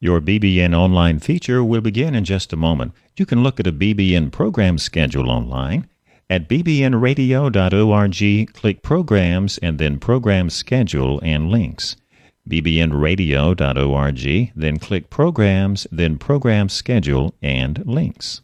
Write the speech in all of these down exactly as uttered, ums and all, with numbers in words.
Your B B N online feature will begin in just a moment. You can look at a B B N program schedule online. At b b n radio dot org, click Programs and then Program Schedule and Links. b b n radio dot org, then click Programs, then Program Schedule and Links.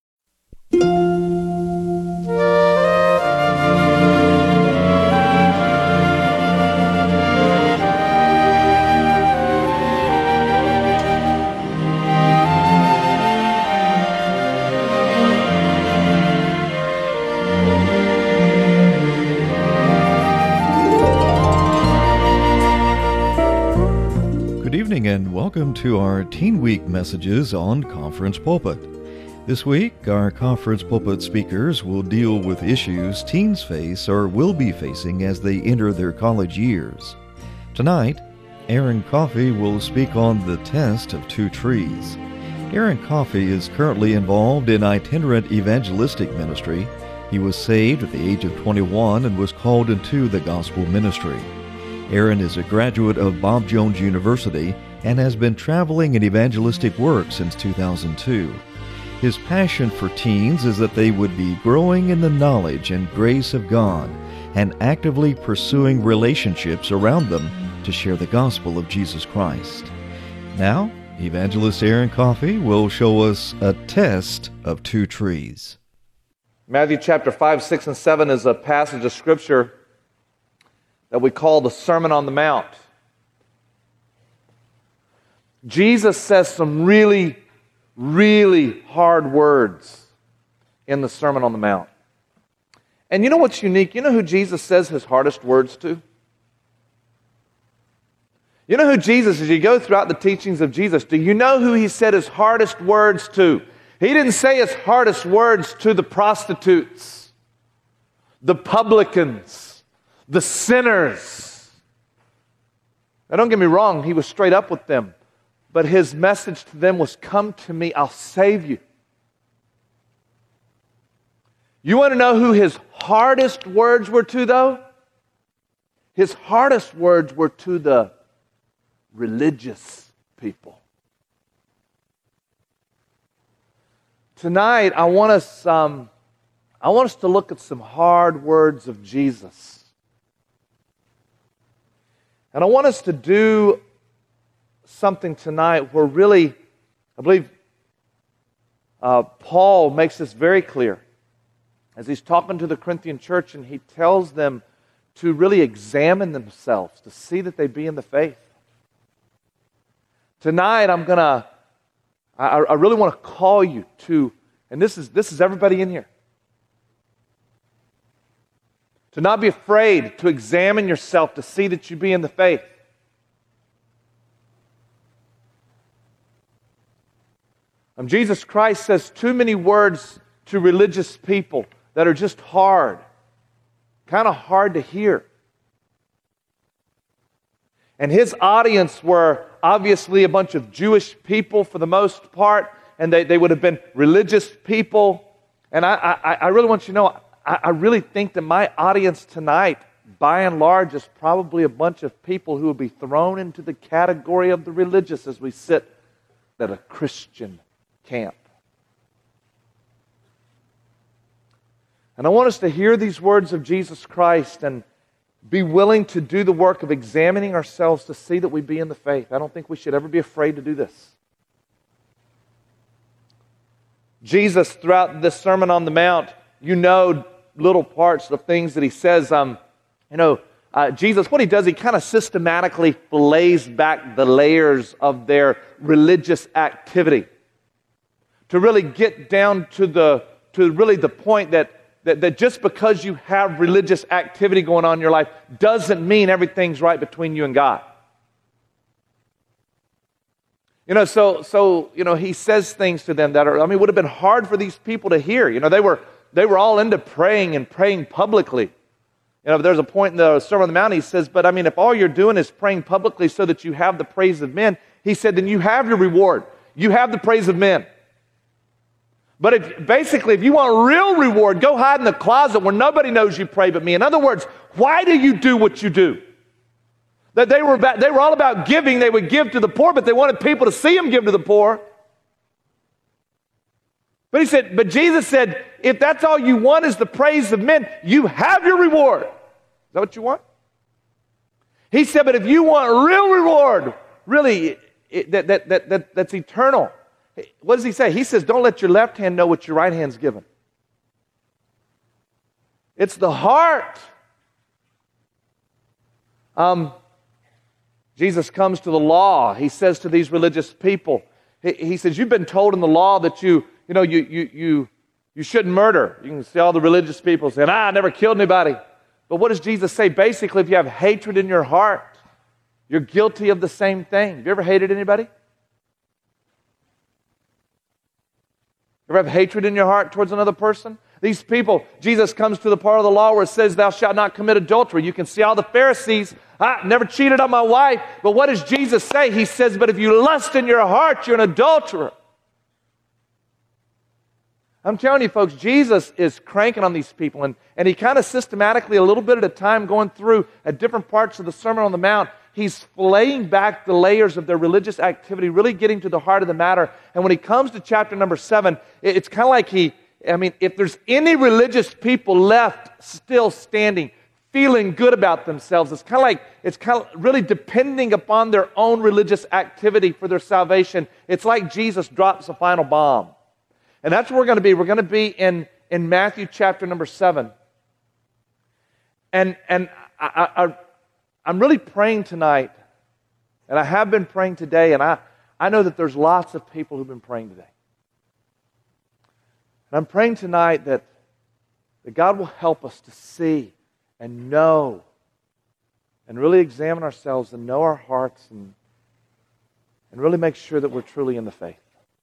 Good evening and welcome to our Teen Week messages on Conference Pulpit. This week, our Conference Pulpit speakers will deal with issues teens face or will be facing as they enter their college years. Tonight, Aaron Coffey will speak on the test of two trees. Aaron Coffey is currently involved in itinerant evangelistic ministry. He was saved at the age of twenty-one and was called into the gospel ministry. Aaron is a graduate of Bob Jones University and has been traveling in evangelistic work since two thousand two. His passion for teens is that they would be growing in the knowledge and grace of God and actively pursuing relationships around them to share the gospel of Jesus Christ. Now, Evangelist Aaron Coffey will show us a test of two trees. Matthew chapter five, six, and seven is a passage of Scripture that we call the Sermon on the Mount. Jesus says some really, really hard words in the Sermon on the Mount. And you know what's unique? You know who Jesus says his hardest words to? You know who Jesus, as you go throughout the teachings of Jesus, do you know who he said his hardest words to? He didn't say his hardest words to the prostitutes, the publicans, the sinners. Now, don't get me wrong, he was straight up with them. But his message to them was, come to me, I'll save you. You want to know who his hardest words were to, though? His hardest words were to the religious people. Tonight, I want us, um, I want us to look at some hard words of Jesus. And I want us to do something tonight where really, I believe uh, Paul makes this very clear as he's talking to the Corinthian church, and he tells them to really examine themselves, to see that they be in the faith. Tonight, I'm going to, I, I really want to call you to, and this is this is everybody in here, to not be afraid to examine yourself to see that you be in the faith. Um, Jesus Christ says too many words to religious people that are just hard, kind of hard to hear. And his audience were obviously a bunch of Jewish people for the most part, and they, they would have been religious people. And I, I, I really want you to know, I, I really think that my audience tonight, by and large, is probably a bunch of people who will be thrown into the category of the religious as we sit at a Christian camp. And I want us to hear these words of Jesus Christ and be willing to do the work of examining ourselves to see that we be in the faith. I don't think we should ever be afraid to do this. Jesus, throughout this Sermon on the Mount, you know little parts of things that he says. Um, you know, uh, Jesus, what he does, he kind of systematically fillets back the layers of their religious activity to really get down to the to really the point that, that, that just because you have religious activity going on in your life doesn't mean everything's right between you and God. You know, so, so you know, he says things to them that are, I mean, would have been hard for these people to hear. You know, they were they were all into praying and praying publicly. You know, there's a point in the Sermon on the Mount, he says, but I mean, if all you're doing is praying publicly so that you have the praise of men, he said, then you have your reward. You have the praise of men. But if, basically, if you want real reward, go hide in the closet where nobody knows you pray but me. In other words, why do you do what you do? That they were about, they were all about giving. They would give to the poor, but they wanted people to see them give to the poor. But he said, but Jesus said, if that's all you want is the praise of men, you have your reward. Is that what you want? He said, but if you want real reward, really, it, that, that, that, that, that's eternal. What does he say? He says, don't let your left hand know what your right hand's given. It's the heart. Um, Jesus comes to the law. He says to these religious people, he, he says, you've been told in the law that you, you know, you, you, you, you shouldn't murder. You can see all the religious people saying, ah, I never killed anybody. But what does Jesus say? Basically, if you have hatred in your heart, you're guilty of the same thing. Have you ever hated anybody? You ever have hatred in your heart towards another person? These people, Jesus comes to the part of the law where it says, thou shalt not commit adultery. You can see all the Pharisees, I never cheated on my wife. But what does Jesus say? He says, but if you lust in your heart, you're an adulterer. I'm telling you, folks, Jesus is cranking on these people. And, and he kind of systematically, a little bit at a time, going through at different parts of the Sermon on the Mount, he's flaying back the layers of their religious activity, really getting to the heart of the matter. And when he comes to chapter number seven, it, it's kind of like he, I mean, if there's any religious people left still standing, feeling good about themselves, it's kind of like, it's kind of really depending upon their own religious activity for their salvation. It's like Jesus drops a final bomb. And that's where we're going to be. We're going to be in, in Matthew chapter number seven. And, and I, I, I'm really praying tonight, and I have been praying today, and I, I know that there's lots of people who've been praying today. And I'm praying tonight that, that God will help us to see and know and really examine ourselves and know our hearts and, and really make sure that we're truly in the faith.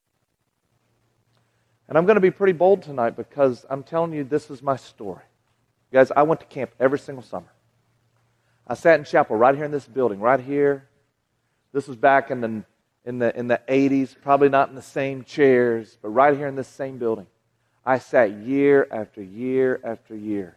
And I'm going to be pretty bold tonight because I'm telling you this is my story. Guys, I went to camp every single summer. I sat in chapel right here in this building, right here. This was back in the, in the, in the eighties, probably not in the same chairs, but right here in this same building. I sat year after year after year.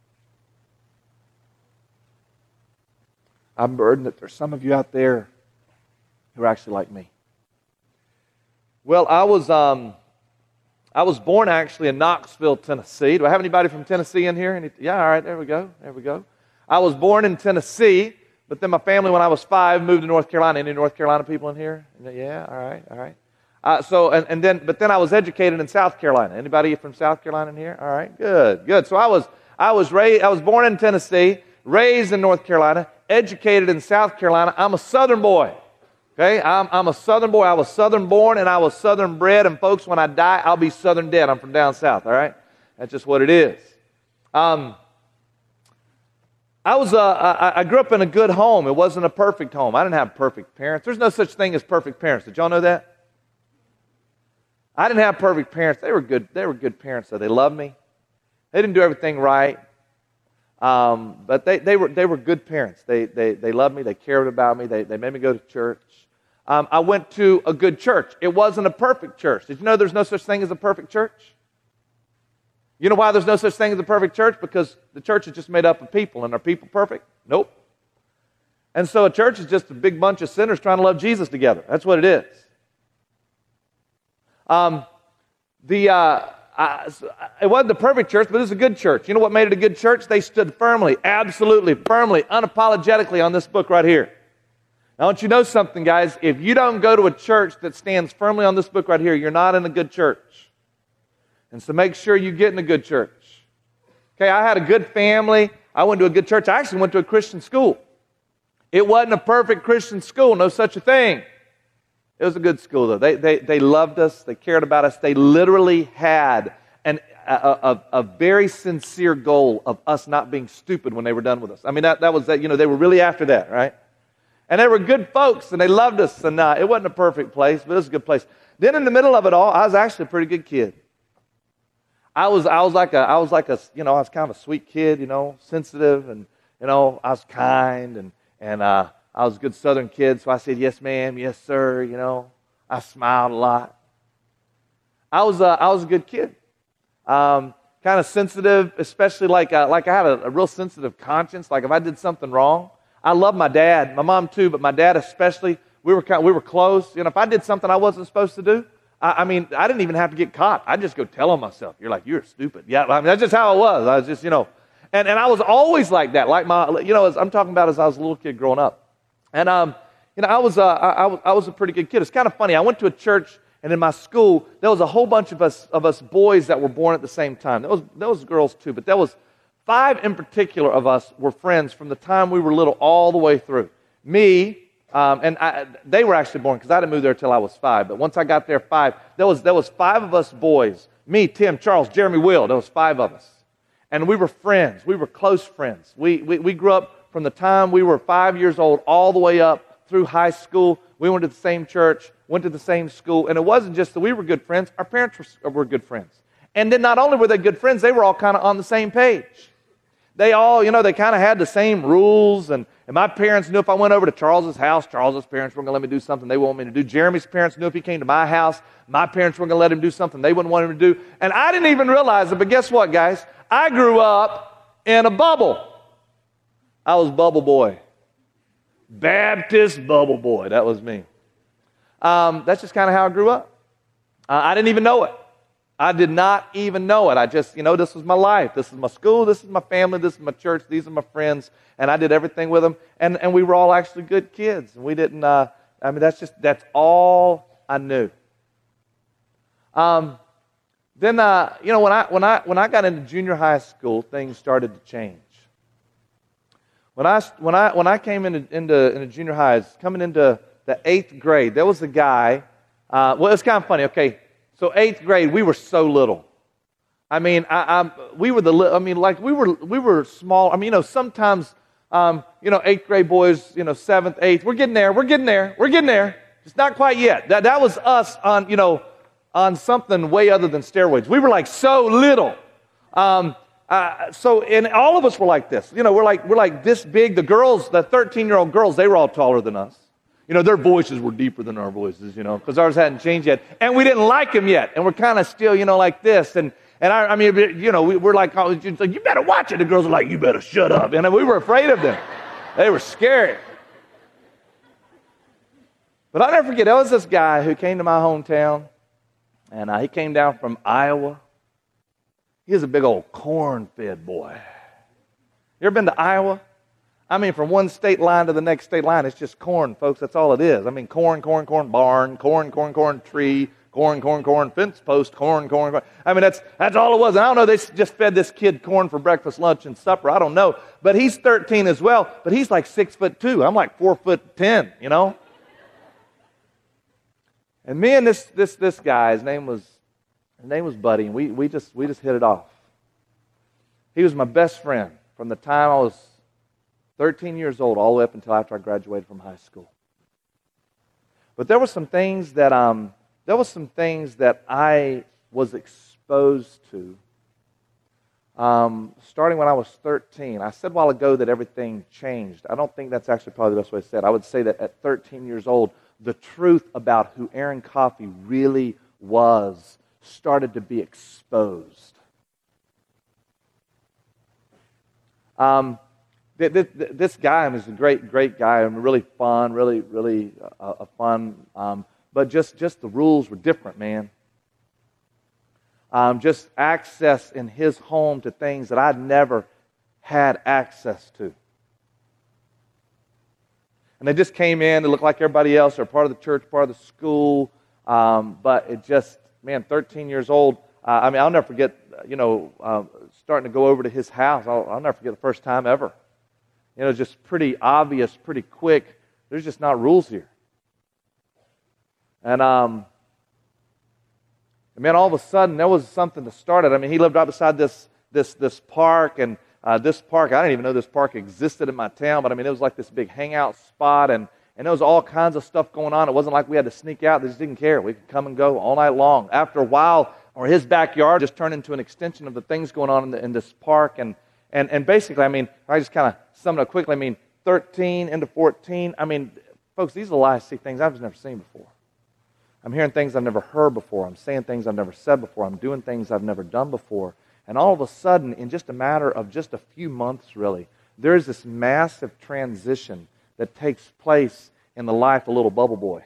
I'm burdened that there's some of you out there who are actually like me. Well, I was... Um, I was born actually in Knoxville, Tennessee. Do I have anybody from Tennessee in here? Any, yeah, all right, there we go, there we go. I was born in Tennessee, but then my family, when I was five, moved to North Carolina. Any North Carolina people in here? Yeah, all right, all right. Uh, so, and, and then, but then I was educated in South Carolina. Anybody from South Carolina in here? All right, good, good. So I was, I was raised, I was born in Tennessee, raised in North Carolina, educated in South Carolina. I'm a Southern boy. Okay, I'm, I'm a Southern boy. I was Southern born and I was Southern bred. And folks, when I die, I'll be Southern dead. I'm from down south, all right? That's just what it is. Um, I was, uh, I, I grew up in a good home. It wasn't a perfect home. I didn't have perfect parents. There's no such thing as perfect parents. Did y'all know that? I didn't have perfect parents. They were good. They were good parents, though. They loved me. They didn't do everything right. Um, but they, they were they were good parents. They they they loved me. They cared about me. They they made me go to church. Um, I went to a good church. It wasn't a perfect church. Did you know there's no such thing as a perfect church? You know why there's no such thing as a perfect church? Because the church is just made up of people. And are people perfect? Nope. And so a church is just a big bunch of sinners trying to love Jesus together. That's what it is. Um, the uh, I, it wasn't the perfect church, but it was a good church. You know what made it a good church? They stood firmly, absolutely, firmly, unapologetically on this book right here. Now, I want you to know something, guys. If you don't go to a church that stands firmly on this book right here, you're not in a good church. And so make sure you get in a good church. Okay, I had a good family. I went to a good church. I actually went to a Christian school. It wasn't a perfect Christian school, no such a thing. It was a good school, though. They, they, they loved us. They cared about us. They literally had an, a, a, a very sincere goal of us not being stupid when they were done with us. I mean, that, that was that, you know, they were really after that, right? And they were good folks, and they loved us. And uh, it wasn't a perfect place, but it was a good place. Then in the middle of it all, I was actually a pretty good kid. I was, I was like a, I was like a, you know, I was kind of a sweet kid, you know, sensitive, and you know, I was kind, and and uh, I was a good Southern kid. So I said, "Yes, ma'am, yes, sir." You know, I smiled a lot. I was, uh, I was a good kid. Um, kind of sensitive, especially like, uh, like I had a, a real sensitive conscience. Like if I did something wrong, I love my dad, my mom too, but my dad especially. We were kind, we were close. You know, if I did something I wasn't supposed to do, I, I mean, I didn't even have to get caught. I'd just go tell on myself. You're like, you're stupid. Yeah, I mean, that's just how it was. I was just, you know, and, and I was always like that. Like my, you know, as I'm talking about as I was a little kid growing up. And, um, you know, I was, uh, I, I was, I was a pretty good kid. It's kind of funny. I went to a church, and in my school, there was a whole bunch of us, of us boys that were born at the same time. There was, there was girls too, but there was five in particular of us were friends from the time we were little all the way through. Me, Um, and I, they were actually born because I didn't move there until I was five. But once I got there, five, there was there was five of us boys. Me, Tim, Charles, Jeremy, Will. There was five of us, and we were friends. We were close friends. We we, we grew up from the time we were five years old all the way up through high school. We went to the same church, went to the same school, and it wasn't just that we were good friends. Our parents were, were good friends, and then not only were they good friends, they were all kind of on the same page. They all, you know, they kind of had the same rules, and, and my parents knew if I went over to Charles's house, Charles's parents weren't going to let me do something they want me to do. Jeremy's parents knew if he came to my house, my parents weren't going to let him do something they wouldn't want him to do. And I didn't even realize it, but guess what, guys? I grew up in a bubble. I was bubble boy. Baptist bubble boy. That was me. Um, that's just kind of how I grew up. Uh, I didn't even know it. I did not even know it. I just, you know, this was my life. This is my school. This is my family. This is my church. These are my friends. And I did everything with them. And, and we were all actually good kids. And we didn't, uh, I mean, that's just, that's all I knew. Um, then, uh, you know, when I, when, I, when I got into junior high school, things started to change. When I, when I, when I came into, into, into junior high, coming into the eighth grade, there was a guy, uh, well, it's kind of funny, okay. So eighth grade, we were so little. I mean, I, I, we were the. I mean, like we were, we were small. I mean, you know, sometimes, um, you know, eighth grade boys, you know, seventh, eighth, we're getting there, we're getting there, we're getting there. It's not quite yet. That that was us on, you know, on something way other than steroids. We were like so little. Um, uh, so, and all of us were like this. You know, we're like we're like this big. The girls, the thirteen-year-old girls, they were all taller than us. You know, their voices were deeper than our voices, you know, because ours hadn't changed yet. And we didn't like them yet. And we're kind of still, you know, like this. And, and I, I mean, you know, we, we're like, oh, you better watch it. The girls are like, you better shut up. And we were afraid of them. They were scary. But I'll never forget, there was this guy who came to my hometown. And uh, he came down from Iowa. He was a big old corn-fed boy. You ever been to Iowa? I mean, from one state line to the next state line, it's just corn, folks. That's all it is. I mean, corn, corn, corn, barn, corn, corn, corn, tree, corn, corn, corn, fence post, corn, corn, corn. I mean, that's that's all it was. And I don't know, they just fed this kid corn for breakfast, lunch, and supper. I don't know. But he's thirteen as well, but he's like six foot two. I'm like four foot ten, you know? And me and this this this guy, his name was his name was Buddy, and we we just we just hit it off. He was my best friend from the time I was thirteen years old, all the way up until after I graduated from high school. But there were some things that um, there were some things that I was exposed to um, starting when I was thirteen. I said a while ago that everything changed. I don't think that's actually probably the best way to say it. I would say that at thirteen years old, the truth about who Aaron Coffey really was started to be exposed. Um. This guy was a great, great guy, and really fun, really, really uh, a fun. Um, but just, just the rules were different, man. Um, just access in his home to things that I'd never had access to. And they just came in. They looked like everybody else. They're part of the church, part of the school. Um, but it just, man, thirteen years old. Uh, I mean, I'll never forget. You know, uh, starting to go over to his house. I'll, I'll never forget the first time ever. You know, just pretty obvious, pretty quick. There's just not rules here. And, um, and man, all of a sudden, there was something that started. I mean, he lived right beside this this this park, and uh, this park, I didn't even know this park existed in my town, but I mean, it was like this big hangout spot, and, and there was all kinds of stuff going on. It wasn't like we had to sneak out. They just didn't care. We could come and go all night long. After a while, or his backyard just turned into an extension of the things going on in, the, in this park, and And and basically, I mean, I just kind of sum it up quickly. I mean, thirteen into fourteen. I mean, folks, these are the lies, see things I've never seen before. I'm hearing things I've never heard before. I'm saying things I've never said before. I'm doing things I've never done before. And all of a sudden, in just a matter of just a few months, really, there is this massive transition that takes place in the life of a little bubble boy.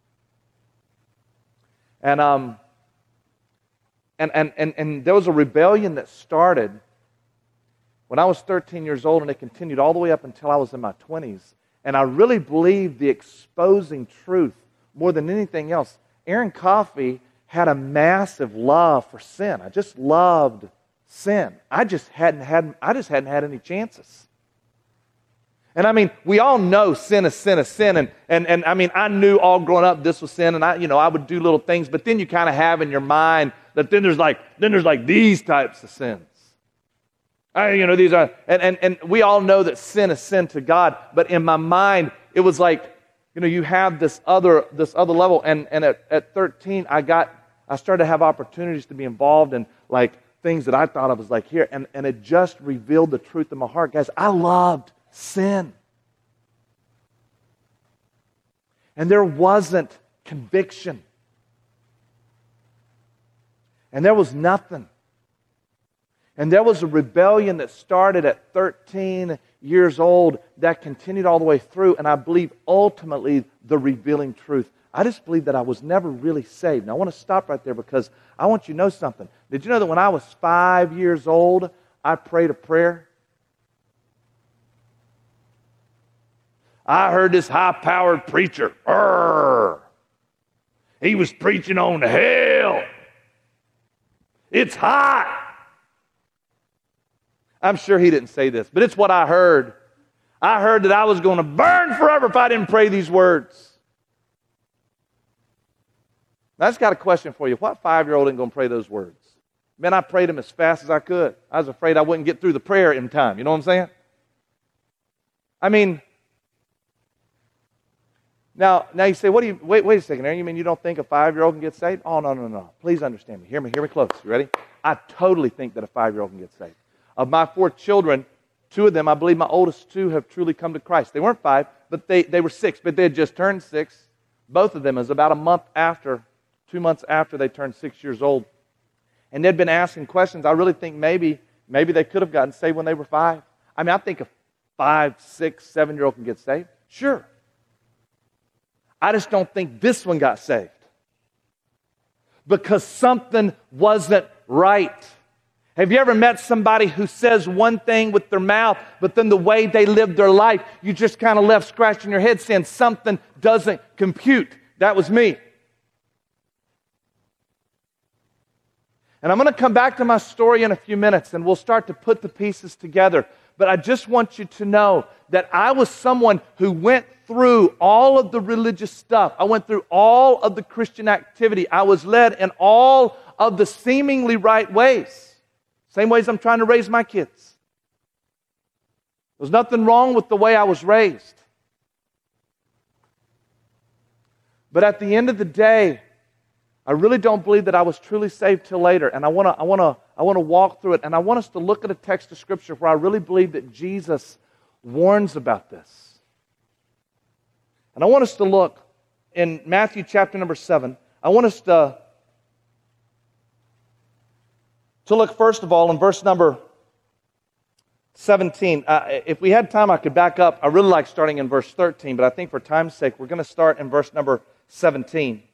And um, and, and, and, and there was a rebellion that started when I was thirteen years old, and it continued all the way up until I was in my twenties. And I really believe the exposing truth more than anything else. Aaron Coffey had a massive love for sin. I just loved sin. I just hadn't had I just hadn't had any chances. And I mean, we all know sin is sin is sin, and and and I mean, I knew all growing up this was sin, and I you know I would do little things, but then you kind of have in your mind that then there's like then there's like these types of sins. I, you know, these are, and, and, and we all know that sin is sin to God, but in my mind, it was like, you know, you have this other, this other level, and, and at, at thirteen, I got, I started to have opportunities to be involved in, like, things that I thought of as like here, and, and it just revealed the truth in my heart. Guys, I loved sin. And there wasn't conviction. And there was nothing. And there was a rebellion that started at thirteen years old that continued all the way through, and I believe ultimately the revealing truth. I just believe that I was never really saved. Now I want to stop right there because I want you to know something. Did you know that when I was five years old, I prayed a prayer? I heard this high-powered preacher. Urgh. He was preaching on hell. It's hot. I'm sure he didn't say this, but it's what I heard. I heard that I was going to burn forever if I didn't pray these words. Now, I just got a question for you. What five-year-old ain't going to pray those words? Man, I prayed them as fast as I could. I was afraid I wouldn't get through the prayer in time. You know what I'm saying? I mean, now, now you say, what do you, wait, wait a second, Aaron, you mean you don't think a five-year-old can get saved? Oh, no, no, no. Please understand me. Hear me, hear me close. You ready? I totally think that a five-year-old can get saved. Of my four children, two of them, I believe my oldest two have truly come to Christ. They weren't five, but they, they were six, but they had just turned six. Both of them is about a month after, two months after they turned six years old. And they'd been asking questions. I really think maybe, maybe they could have gotten saved when they were five. I mean, I think a five, six, seven-year-old can get saved. Sure. I just don't think this one got saved. Because something wasn't right. Have you ever met somebody who says one thing with their mouth, but then the way they live their life, you just kind of left scratching your head saying something doesn't compute? That was me. And I'm going to come back to my story in a few minutes, and we'll start to put the pieces together. But I just want you to know that I was someone who went through all of the religious stuff. I went through all of the Christian activity. I was led in all of the seemingly right ways. Same ways I'm trying to raise my kids. There's nothing wrong with the way I was raised. But at the end of the day, I really don't believe that I was truly saved till later. And I want to I want to I want to walk through it, and I want us to look at a text of Scripture where I really believe that Jesus warns about this. And I want us to look in Matthew chapter number seven. I want us to To look first of all in verse number seventeen. Uh, if we had time, I could back up. I really like starting in verse thirteen, but I think for time's sake, we're going to start in verse number seventeen.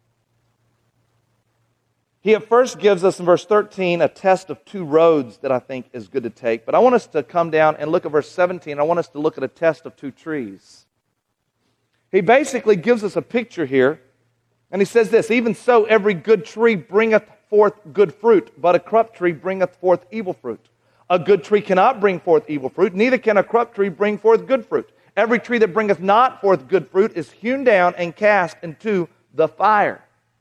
He at first gives us in verse thirteen a test of two roads that I think is good to take. But I want us to come down and look at verse seventeen. I want us to look at a test of two trees. He basically gives us a picture here, and he says this: even so, every good tree bringeth forth good fruit, but a corrupt tree bringeth forth evil fruit. A good tree cannot bring forth evil fruit, neither can a corrupt tree bring forth good fruit. Every tree that bringeth not forth good fruit is hewn down and cast into the fire.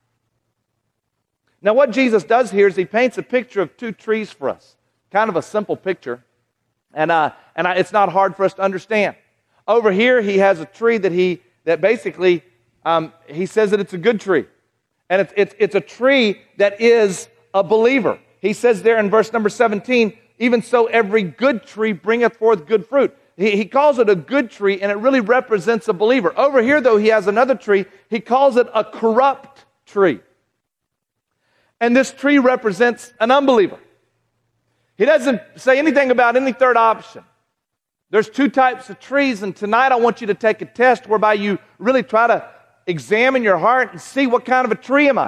Now what Jesus does here is he paints a picture of two trees for us. Kind of a simple picture. And, uh, and I, it's not hard for us to understand. Over here he has a tree that he, that basically, um, he says that it's a good tree. And it's, it's, it's a tree that is a believer. He says there in verse number seventeen, even so every good tree bringeth forth good fruit. He, he calls it a good tree, and it really represents a believer. Over here, though, he has another tree. He calls it a corrupt tree. And this tree represents an unbeliever. He doesn't say anything about any third option. There's two types of trees, and tonight I want you to take a test whereby you really try to examine your heart and see what kind of a tree am I.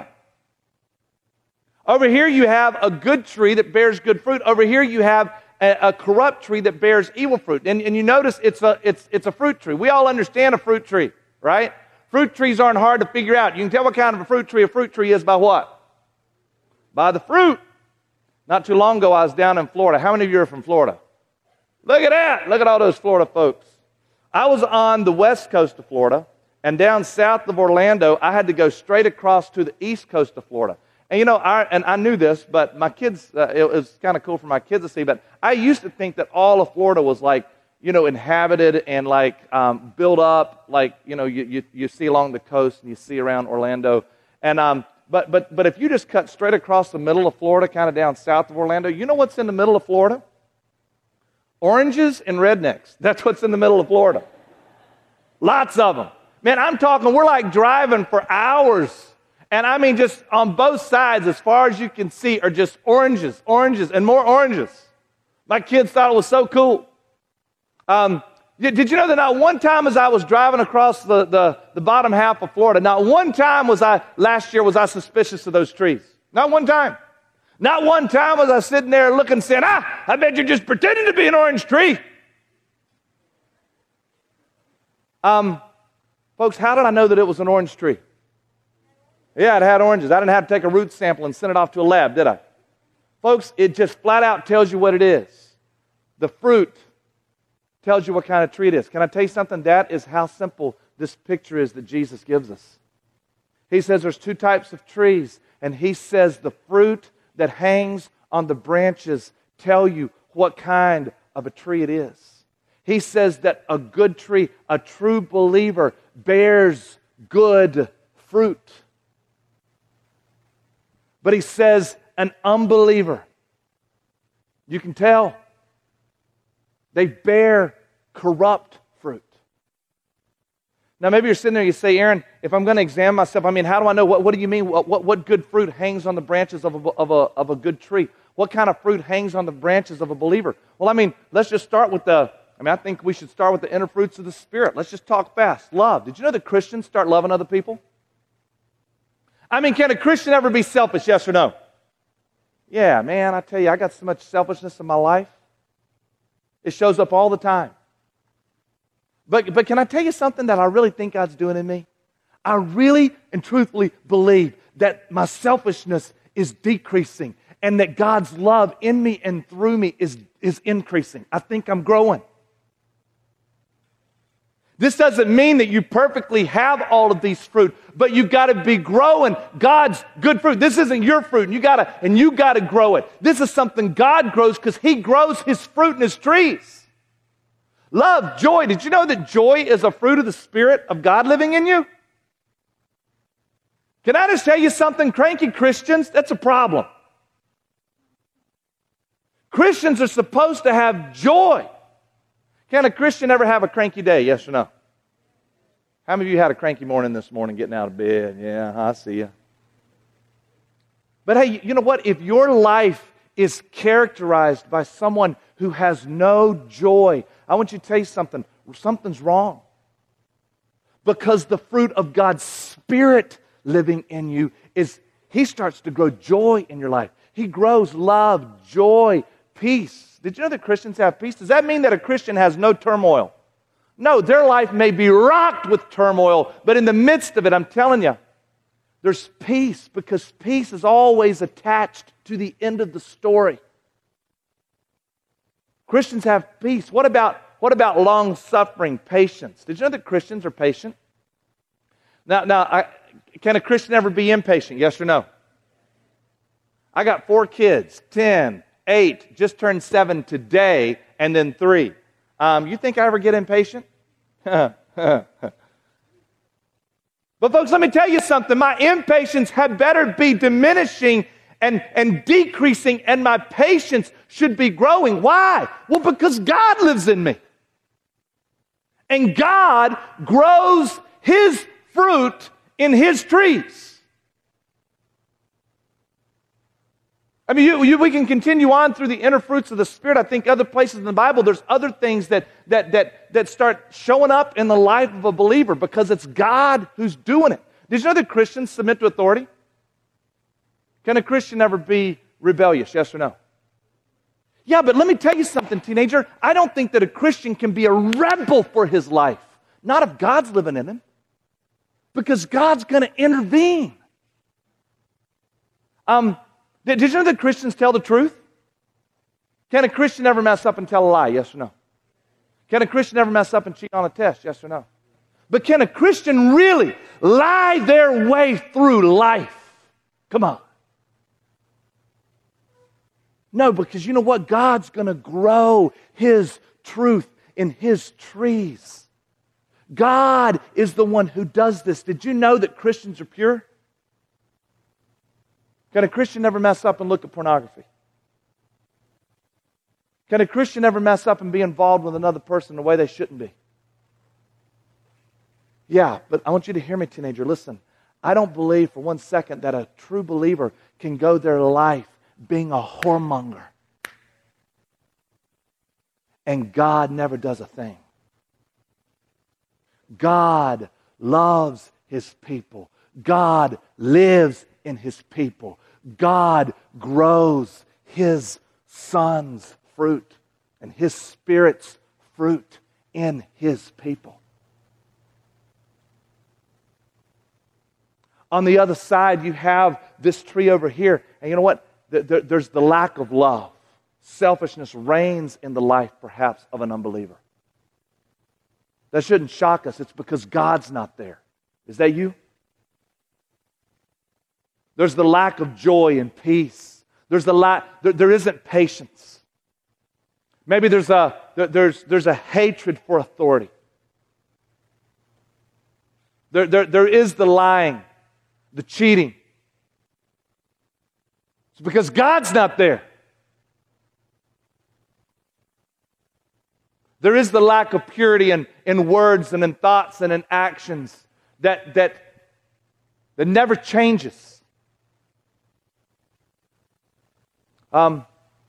Over here you have a good tree that bears good fruit. Over here you have a, a corrupt tree that bears evil fruit. And, and you notice it's a, it's, it's a fruit tree. We all understand a fruit tree, right? Fruit trees aren't hard to figure out. You can tell what kind of a fruit tree a fruit tree is by what? By the fruit. Not too long ago I was down in Florida. How many of you are from Florida? Look at that. Look at all those Florida folks. I was on the west coast of Florida, and down south of Orlando, I had to go straight across to the east coast of Florida. And you know, I, and I knew this, but my kids, uh, it was kind of cool for my kids to see, but I used to think that all of Florida was like, you know, inhabited and like um, built up, like, you know, you, you, you see along the coast and you see around Orlando. And um, but but but if you just cut straight across the middle of Florida, kind of down south of Orlando, you know what's in the middle of Florida? Oranges and rednecks. That's what's in the middle of Florida. Lots of them. Man, I'm talking, we're like driving for hours. And I mean, just on both sides, as far as you can see, are just oranges, oranges, and more oranges. My kids thought it was so cool. Um, did you know that not one time as I was driving across the, the, the bottom half of Florida, not one time was I, last year, was I suspicious of those trees. Not one time. Not one time was I sitting there looking, saying, ah, I bet you're just pretending to be an orange tree. Um, folks, how did I know that it was an orange tree? Yeah, it had oranges. I didn't have to take a root sample and send it off to a lab, did I? Folks, it just flat out tells you what it is. The fruit tells you what kind of tree it is. Can I tell you something? That is how simple this picture is that Jesus gives us. He says there's two types of trees, and he says the fruit that hangs on the branches tell you what kind of a tree it is. He says that a good tree, a true believer, bears good fruit. But he says an unbeliever, you can tell, they bear corrupt fruit. Now maybe you're sitting there and you say, Aaron, if I'm going to examine myself, I mean, how do I know? What, what do you mean? What, what, what good fruit hangs on the branches of a, of, a, of a good tree? What kind of fruit hangs on the branches of a believer? Well, I mean, let's just start with the, I mean, I think we should start with the inner fruits of the Spirit. Let's just talk fast. Love. Did you know that Christians start loving other people? I mean, can a Christian ever be selfish, yes or no? Yeah, man, I tell you, I got so much selfishness in my life. It shows up all the time. But, but can I tell you something that I really think God's doing in me? I really and truthfully believe that my selfishness is decreasing and that God's love in me and through me is, is increasing. I think I'm growing. This doesn't mean that you perfectly have all of these fruit, but you've got to be growing God's good fruit. This isn't your fruit, and you got to and you got to grow it. This is something God grows because He grows His fruit in His trees. Love, joy. Did you know that joy is a fruit of the Spirit of God living in you? Can I just tell you something? Cranky Christians, that's a problem. Christians are supposed to have joy. Can a Christian ever have a cranky day? Yes or no? How many of you had a cranky morning this morning getting out of bed? Yeah, I see you. But hey, you know what? If your life is characterized by someone who has no joy, I want you to tell you something. Something's wrong. Because the fruit of God's Spirit living in you is, He starts to grow joy in your life. He grows love, joy, peace. Did you know that Christians have peace? Does that mean that a Christian has no turmoil? No, their life may be rocked with turmoil, but in the midst of it, I'm telling you, there's peace, because peace is always attached to the end of the story. Christians have peace. What about, what about long-suffering, patience? Did you know that Christians are patient? Now, now I, can a Christian ever be impatient? Yes or no? I got four kids, ten, eight, just turned seven today, and then three. Um, you think I ever get impatient? But folks, let me tell you something. My impatience had better be diminishing and, and decreasing, and my patience should be growing. Why? Well, because God lives in me. And God grows His fruit in His trees. I mean, you, you, we can continue on through the inner fruits of the Spirit. I think other places in the Bible, there's other things that, that, that, that start showing up in the life of a believer because it's God who's doing it. Did you know that Christians submit to authority? Can a Christian ever be rebellious, yes or no? Yeah, but let me tell you something, teenager. I don't think that a Christian can be a rebel for his life. Not if God's living in him. Because God's going to intervene. Um... Did you know that Christians tell the truth? Can a Christian ever mess up and tell a lie? Yes or no? Can a Christian ever mess up and cheat on a test? Yes or no? But can a Christian really lie their way through life? Come on. No, because you know what? God's going to grow His truth in His trees. God is the one who does this. Did you know that Christians are pure? Can a Christian ever mess up and look at pornography? Can a Christian ever mess up and be involved with another person in a way they shouldn't be? Yeah, but I want you to hear me, teenager. Listen, I don't believe for one second that a true believer can go their life being a whoremonger. And God never does a thing. God loves His people. God lives in His people. God grows His Son's fruit and His Spirit's fruit in His people. On the other side, you have this tree over here. And you know what? There's the lack of love. Selfishness reigns in the life, perhaps, of an unbeliever. That shouldn't shock us. It's because God's not there. Is that you? There's the lack of joy and peace. There's the lack, there, there isn't patience. Maybe there's a, there, there's, there's a hatred for authority. There, there, there is the lying, the cheating. It's because God's not there. There is the lack of purity in, in words and in thoughts and in actions that, that, that never changes. Um,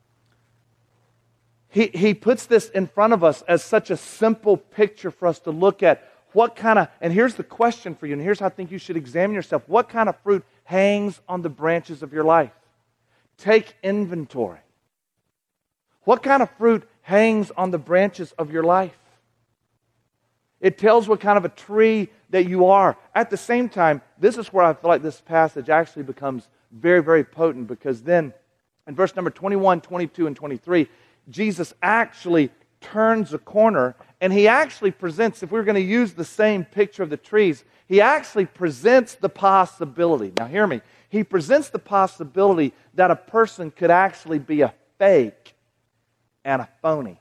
he, he puts this in front of us as such a simple picture for us to look at. What kind of, and here's the question for you, and here's how I think you should examine yourself. What kind of fruit hangs on the branches of your life? Take inventory. What kind of fruit hangs on the branches of your life? It tells what kind of a tree that you are. At the same time, this is where I feel like this passage actually becomes very, very potent, because then in verse number twenty-one, twenty-two, and twenty-three, Jesus actually turns a corner, and He actually presents, if we we're going to use the same picture of the trees, He actually presents the possibility. Now hear me. He presents the possibility that a person could actually be a fake and a phony.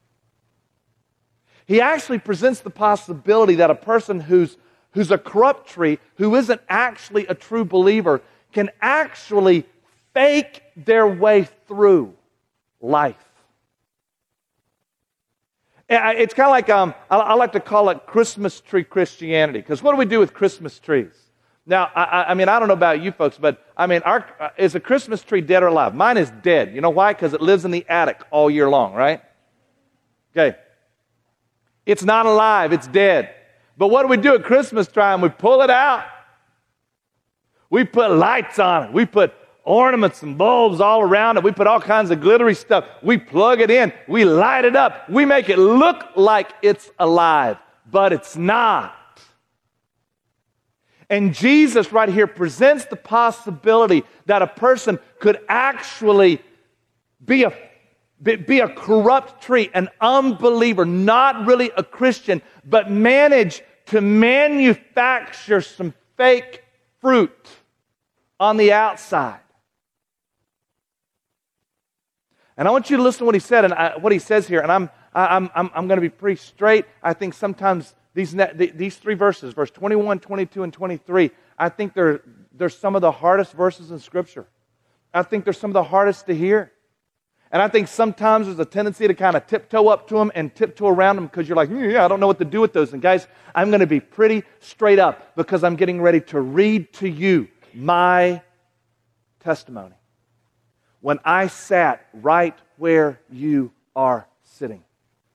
He actually presents the possibility that a person who's, who's a corrupt tree, who isn't actually a true believer, can actually fake their way through life. It's kind of like, um, I, I like to call it Christmas tree Christianity. Because what do we do with Christmas trees? Now, I, I mean, I don't know about you folks, but I mean, our, uh, is a Christmas tree dead or alive? Mine is dead. You know why? Because it lives in the attic all year long, right? Okay. It's not alive, it's dead. But what do we do at Christmas time? We pull it out. We put lights on it. We put ornaments and bulbs all around it. We put all kinds of glittery stuff. We plug it in. We light it up. We make it look like it's alive, but it's not. And Jesus right here presents the possibility that a person could actually be a, be a corrupt tree, an unbeliever, not really a Christian, but manage to manufacture some fake fruit on the outside. And I want you to listen to what he said, and I, what he says here. And I'm I'm I'm I'm going to be pretty straight. I think sometimes these these three verses, verse twenty-one, twenty-two, and twenty-three, I think they're they're some of the hardest verses in Scripture. I think they're some of the hardest to hear. And I think sometimes there's a tendency to kind of tiptoe up to them and tiptoe around them because you're like, yeah, I don't know what to do with those. And guys, I'm going to be pretty straight up because I'm getting ready to read to you my testimony. when I sat right where you are sitting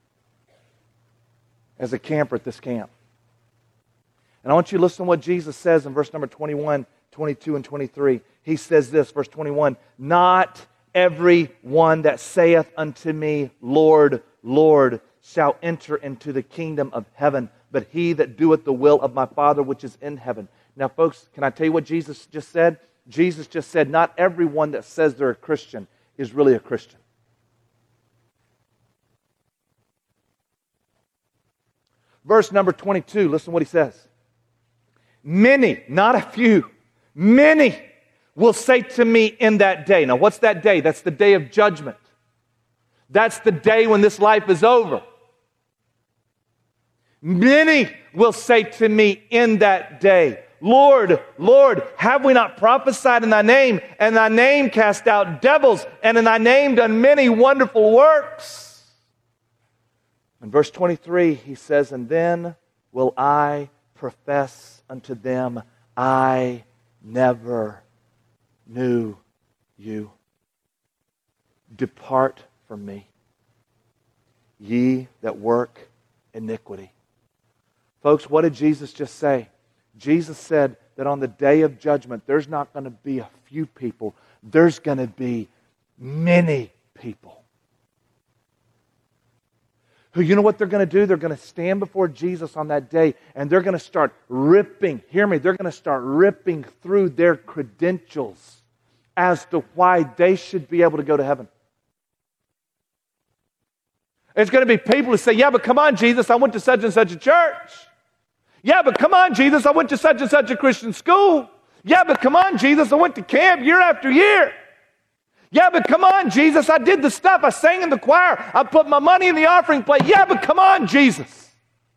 as a camper at this camp. And I want you to listen to what Jesus says in verse number twenty-one, twenty-two, and twenty-three. He says this, verse twenty-one, "Not every one that saith unto me, Lord, Lord, shall enter into the kingdom of heaven, but he that doeth the will of my Father which is in heaven." Now, folks, can I tell you what Jesus just said? Jesus just said, not everyone that says they're a Christian is really a Christian. Verse number twenty-two, listen to what he says. "Many," not a few, "many will say to me in that day." Now, what's that day? That's the day of judgment. That's the day when this life is over. "Many will say to me in that day, Lord, Lord, have we not prophesied in thy name, and thy name cast out devils, and in thy name done many wonderful works?" In verse twenty-three, he says, "And then will I profess unto them, I never knew you. Depart from me, ye that work iniquity." Folks, what did Jesus just say? Jesus said that on the day of judgment, there's not going to be a few people. There's going to be many people. Who, you know what they're going to do? They're going to stand before Jesus on that day, and they're going to start ripping, hear me, they're going to start ripping through their credentials as to why they should be able to go to heaven. It's going to be people who say, "Yeah, but come on, Jesus, I went to such and such a church. Yeah, but come on, Jesus, I went to such and such a Christian school. Yeah, but come on, Jesus, I went to camp year after year. Yeah, but come on, Jesus, I did the stuff. I sang in the choir. I put my money in the offering plate. Yeah, but come on, Jesus."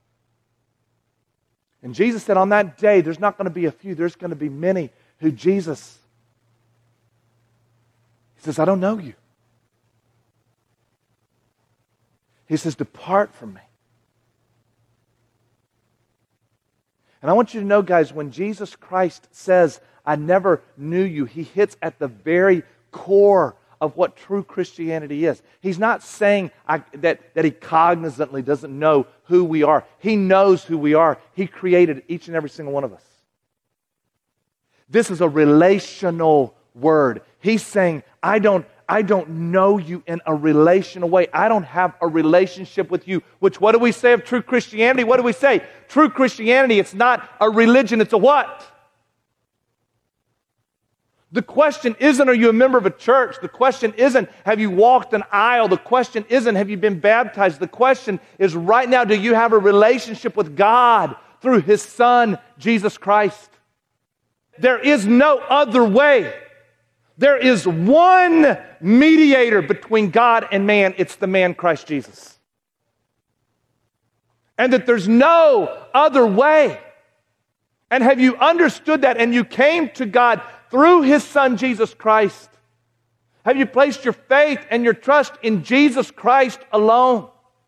And Jesus said on that day, there's not going to be a few. There's going to be many who Jesus, he says, "I don't know you." He says, "Depart from me." And I want you to know, guys, when Jesus Christ says, "I never knew you," he hits at the very core of what true Christianity is. He's not saying I, that, that he cognizantly doesn't know who we are. He knows who we are. He created each and every single one of us. This is a relational word. He's saying, I don't, I don't know you in a relational way. I don't have a relationship with you. Which, what do we say of true Christianity? What do we say? True Christianity, it's not a religion, it's a what? The question isn't, are you a member of a church? The question isn't, have you walked an aisle? The question isn't, have you been baptized? The question is, right now, do you have a relationship with God through His Son, Jesus Christ? There is no other way. There is one mediator between God and man. It's the man Christ Jesus. And that there's no other way. And have you understood that and you came to God through His Son, Jesus Christ? Have you placed your faith and your trust in Jesus Christ alone?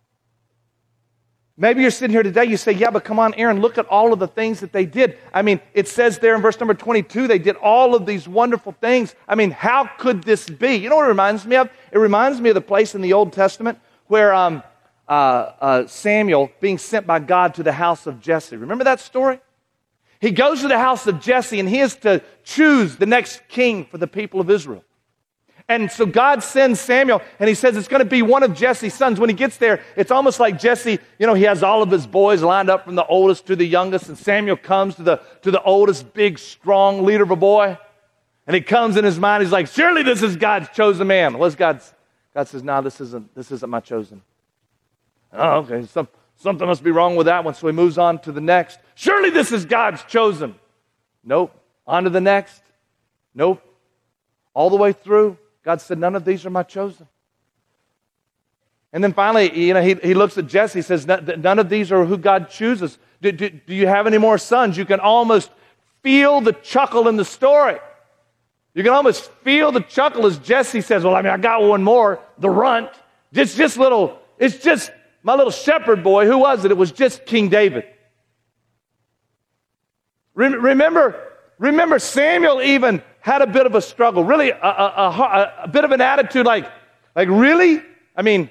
Maybe you're sitting here today, you say, yeah, but come on, Aaron, look at all of the things that they did. I mean, it says there in verse number twenty-two, they did all of these wonderful things. I mean, how could this be? You know what it reminds me of? It reminds me of the place in the Old Testament where um, uh, uh, Samuel being sent by God to the house of Jesse. Remember that story? He goes to the house of Jesse and he is to choose the next king for the people of Israel. And so God sends Samuel, and he says it's going to be one of Jesse's sons. When he gets there, it's almost like Jesse, you know, he has all of his boys lined up from the oldest to the youngest, and Samuel comes to the, to the oldest, big, strong leader of a boy, and he comes in his mind, he's like, surely this is God's chosen man. What's God's? God says, no, this isn't, this isn't my chosen. Oh, okay, Some, something must be wrong with that one, so he moves on to the next. Surely this is God's chosen. Nope. On to the next. Nope. All the way through. God said, none of these are my chosen. And then finally, you know, he, he looks at Jesse, he says, none of these are who God chooses. Do, do, do you have any more sons? You can almost feel the chuckle in the story. You can almost feel the chuckle as Jesse says, well, I mean, I got one more, the runt. It's just little, it's just my little shepherd boy. Who was it? It was just King David. Remember, remember Samuel even had a bit of a struggle, really a, a, a, a bit of an attitude like, like, really? I mean,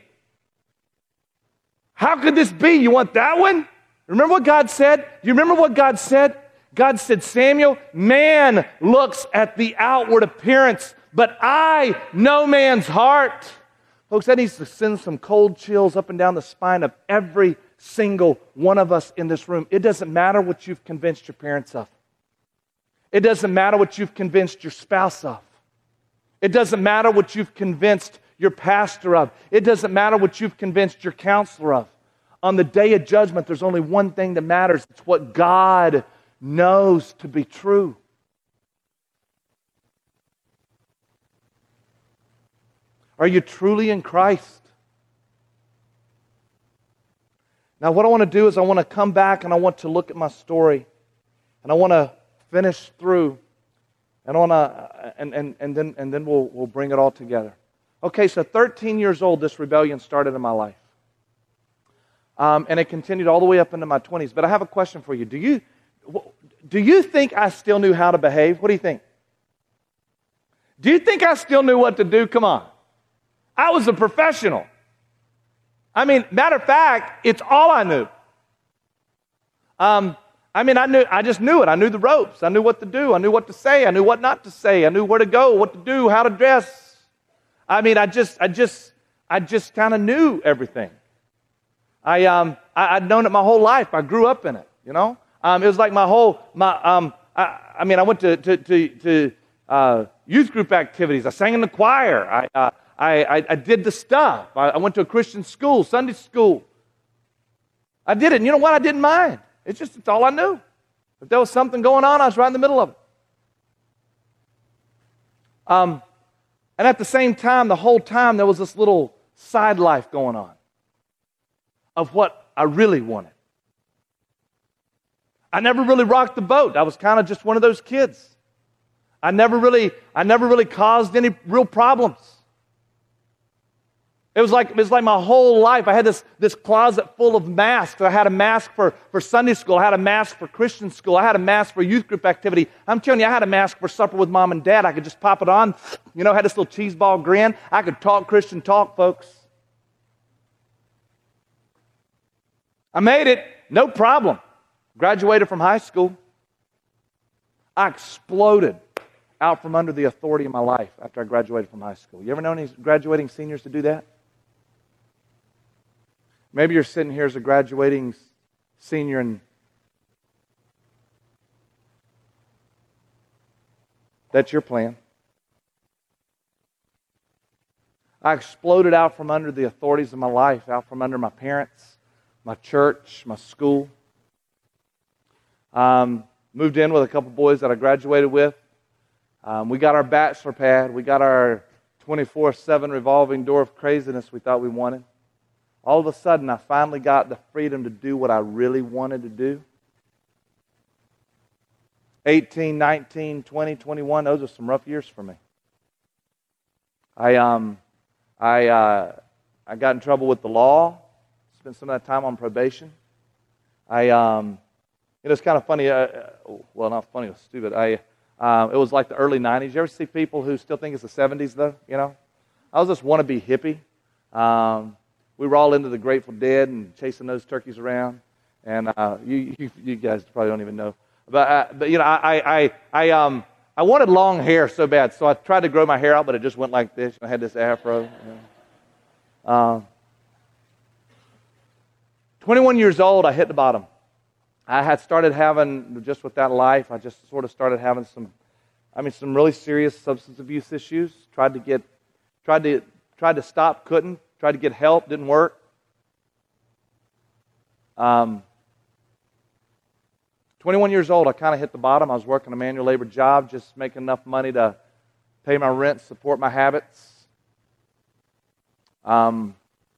how could this be? You want that one? Remember what God said? Do you remember what God said? God said, Samuel, man looks at the outward appearance, but I know man's heart. Folks, that needs to send some cold chills up and down the spine of every single one of us in this room. It doesn't matter what you've convinced your parents of. It doesn't matter what you've convinced your spouse of. It doesn't matter what you've convinced your pastor of. It doesn't matter what you've convinced your counselor of. On the day of judgment, there's only one thing that matters. It's what God knows to be true. Are you truly in Christ? Now, what I want to do is I want to come back and I want to look at my story. And I want to finish through. And I want to, and, and, and then, and then we'll, we'll bring it all together. Okay, so thirteen years old, this rebellion started in my life. Um, and it continued all the way up into my twenties. But I have a question for you. Do you, do you think I still knew how to behave? What do you think? Do you think I still knew what to do? Come on. I was a professional. I mean, matter of fact, it's all I knew. Um, I mean, I knew. I just knew it. I knew the ropes. I knew what to do. I knew what to say. I knew what not to say. I knew where to go, what to do, how to dress. I mean, I just, I just, I just kind of knew everything. I, um, I, I'd known it my whole life. I grew up in it. You know, um, it was like my whole, my, um, I, I mean, I went to to to, to uh, youth group activities. I sang in the choir. I, uh, I, I, I did the stuff. I, I went to a Christian school, Sunday school. I did it, and you know what? I didn't mind. It's just, it's all I knew. If there was something going on, I was right in the middle of it. Um, and at the same time, the whole time, there was this little side life going on of what I really wanted. I never really rocked the boat. I was kind of just one of those kids. I never really, I never really caused any real problems. It was like, it was like my whole life. I had this, this closet full of masks. I had a mask for, for Sunday school. I had a mask for Christian school. I had a mask for youth group activity. I'm telling you, I had a mask for supper with mom and dad. I could just pop it on. You know, had this little cheese ball grin. I could talk Christian talk, folks. I made it. No problem. Graduated from high school. I exploded out from under the authority of my life after I graduated from high school. You ever known any graduating seniors to do that? Maybe you're sitting here as a graduating senior and that's your plan. I exploded out from under the authorities of my life, out from under my parents, my church, my school. Um, moved in with a couple boys that I graduated with. Um, we got our bachelor pad. We got our twenty-four seven revolving door of craziness we thought we wanted. All of a sudden, I finally got the freedom to do what I really wanted to do. eighteen, nineteen, twenty, twenty-one, those are some rough years for me. I um, I uh, I got in trouble with the law. Spent some of that time on probation. I um, you know, it's kind of funny. Uh, well, not funny, it was stupid. I um, it was like the early nineties. You ever see people who still think it's the seventies, though? You know, I was this wannabe hippie. Um, we were all into the Grateful Dead and chasing those turkeys around. And uh, you, you you guys probably don't even know. But uh, but you know, I I I um I wanted long hair so bad, so I tried to grow my hair out, but it just went like this. I had this afro. You know. um, twenty-one years old, I hit the bottom. I had started having, just with that life, I just sort of started having some, I mean, some really serious substance abuse issues. Tried to get, tried to, tried to stop, couldn't. Tried to get help, didn't work. Um, twenty-one years old, I kind of hit the bottom. I was working a manual labor job, just making enough money to pay my rent, support my habits. Um,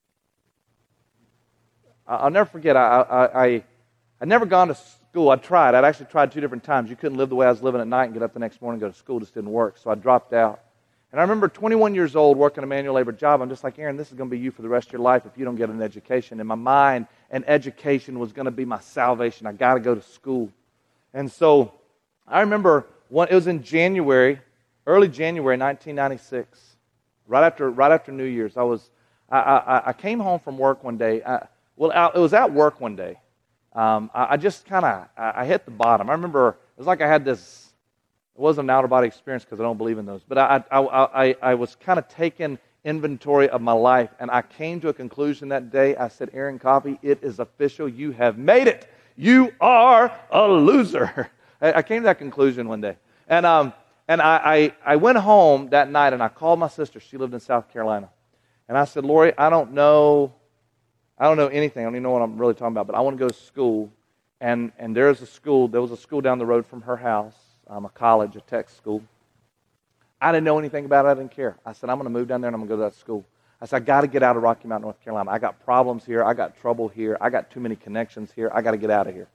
I'll never forget, I, I, I I'd never gone to school. I tried. I'd actually tried two different times. You couldn't live the way I was living at night and get up the next morning and go to school. It just didn't work. So I dropped out. And I remember twenty-one years old working a manual labor job. I'm just like, Aaron, this is going to be you for the rest of your life if you don't get an education. In my mind, an education was going to be my salvation. I got to go to school. And so I remember one, it was in January early January nineteen ninety-six, right after right after New Year's. I was I, I, I came home from work one day. I, well, I, it was at work one day. Um, I, I just kind of I, I hit the bottom. I remember it was like I had this. It wasn't an outer body experience because I don't believe in those. But I I I, I was kind of taking inventory of my life, and I came to a conclusion that day. I said, Aaron Coffey, it is official. You have made it. You are a loser. I, I came to that conclusion one day, and um. And I, I, I went home that night, and I called my sister. She lived in South Carolina. And I said, Lori, I don't know, I don't know anything. I don't even know what I'm really talking about, but I want to go to school. And, and there's a school, there was a school down the road from her house, um, a college, a tech school. I didn't know anything about it. I didn't care. I said, I'm going to move down there, and I'm going to go to that school. I said, I got to get out of Rocky Mount, North Carolina. I got problems here. I got trouble here. I got too many connections here. I got to get out of here.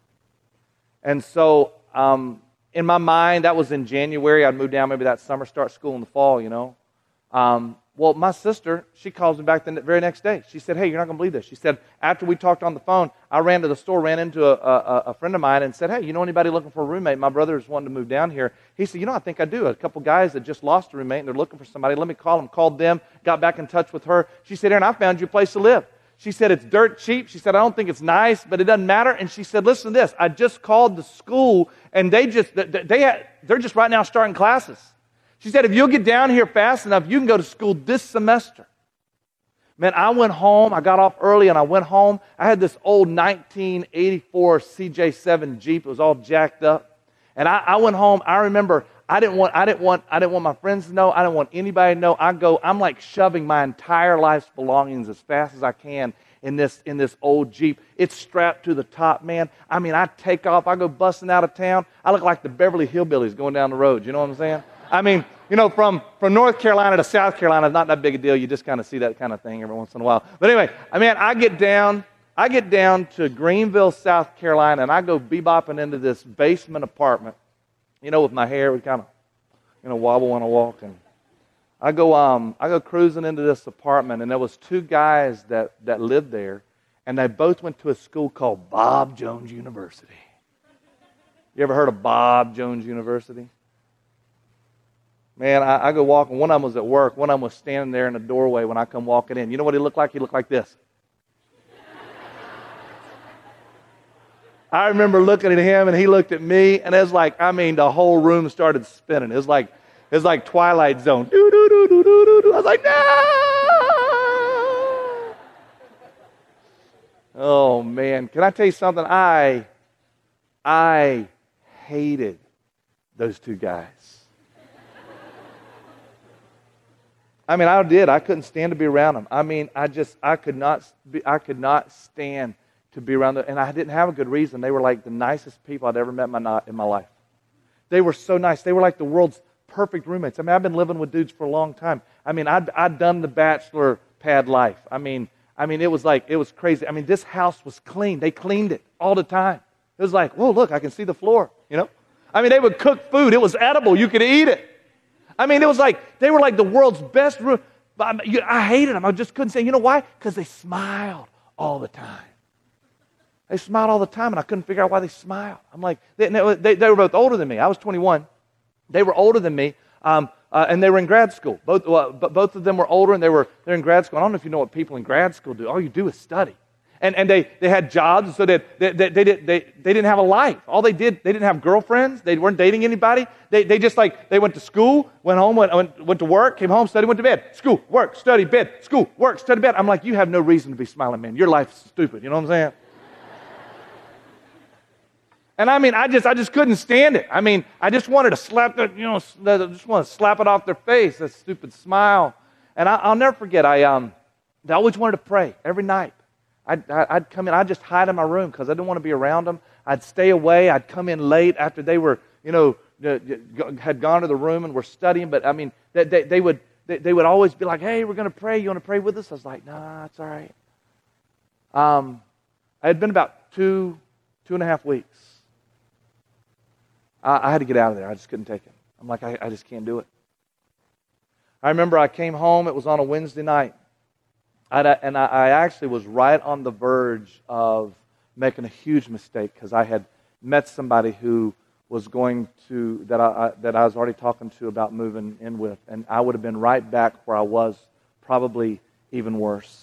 And so, um, in my mind, that was in January. I'd move down maybe that summer, start school in the fall, you know. Um, well, my sister, she calls me back the very next day. She said, hey, you're not going to believe this. She said, after we talked on the phone, I ran to the store, ran into a, a, a friend of mine and said, hey, you know anybody looking for a roommate? My brother's wanting to move down here. He said, you know, I think I do. A couple guys that just lost a roommate and they're looking for somebody. Let me call them. Called them, got back in touch with her. She said, Aaron, I found you a place to live. She said, it's dirt cheap. She said, I don't think it's nice, but it doesn't matter. And she said, listen to this. I just called the school, and they just, they had, they're just right now starting classes. She said, if you'll get down here fast enough, you can go to school this semester. Man, I went home. I got off early, and I went home. I had this old nineteen eighty-four C J seven Jeep. It was all jacked up. And I, I went home. I remember I didn't want, I didn't want, I didn't want my friends to know. I didn't want anybody to know. I go, I'm like shoving my entire life's belongings as fast as I can in this, in this old Jeep. It's strapped to the top, man. I mean, I take off. I go busting out of town. I look like the Beverly Hillbillies going down the road. You know what I'm saying? I mean, you know, from, from North Carolina to South Carolina is not that big a deal. You just kind of see that kind of thing every once in a while. But anyway, I mean, I get down, I get down to Greenville, South Carolina, and I go bebopping into this basement apartment. You know, with my hair, we kind of, you know, wobble when I walk. And I go, um, I go cruising into this apartment, and there was two guys that, that lived there, and they both went to a school called Bob Jones University. You ever heard of Bob Jones University? Man, I, I go walking. One of them was at work. One of them was standing there in the doorway when I come walking in. You know what he looked like? He looked like this. I remember looking at him, and he looked at me, and it was like, I mean, the whole room started spinning. It was like, it was like Twilight Zone. Doo, doo, doo, doo, doo, doo, doo. I was like, no! Oh, man. Can I tell you something? I, I hated those two guys. I mean, I did. I couldn't stand to be around them. I mean, I just, I could not, be, I could not stand to be around them. And I didn't have a good reason. They were like the nicest people I'd ever met in my, in my life. They were so nice. They were like the world's perfect roommates. I mean, I've been living with dudes for a long time. I mean, I'd, I'd done the bachelor pad life. I mean, I mean, it was like, it was crazy. I mean, this house was clean. They cleaned it all the time. It was like, whoa, look, I can see the floor, you know? I mean, they would cook food. It was edible. You could eat it. I mean, it was like, they were like the world's best room. I hated them. I just couldn't say, you know why? Because they smiled all the time. They smiled all the time, and I couldn't figure out why they smiled. I'm like, they, they, they were both older than me. I was twenty-one. They were older than me, um, uh, and they were in grad school. Both, uh, both of them were older, and they were they're in grad school. I don't know if you know what people in grad school do. All you do is study. And and they, they had jobs, so that they, they, they, did, they, they didn't have a life. All they did, they didn't have girlfriends. They weren't dating anybody. They they just like, they went to school, went home, went, went, went to work, came home, studied, went to bed. School, work, study, bed. School, work, study, bed. I'm like, you have no reason to be smiling, man. Your life's stupid. You know what I'm saying? And I mean, I just I just couldn't stand it. I mean, I just wanted to slap the, you know, I just want to slap it off their face, that stupid smile. And I, I'll never forget, I um, I always wanted to pray every night. I'd, I'd come in, I'd just hide in my room because I didn't want to be around them. I'd stay away. I'd come in late after they were, you know, had gone to the room and were studying. But I mean, they, they, they would they, they would always be like, hey, we're going to pray. You want to pray with us? I was like, nah, it's all right. Um, I had been about two, two and a half weeks. I, I had to get out of there. I just couldn't take it. I'm like, I, I just can't do it. I remember I came home. It was on a Wednesday night. I'd, and I, I actually was right on the verge of making a huge mistake because I had met somebody who was going to, that I, I, that I was already talking to about moving in with. And I would have been right back where I was, probably even worse.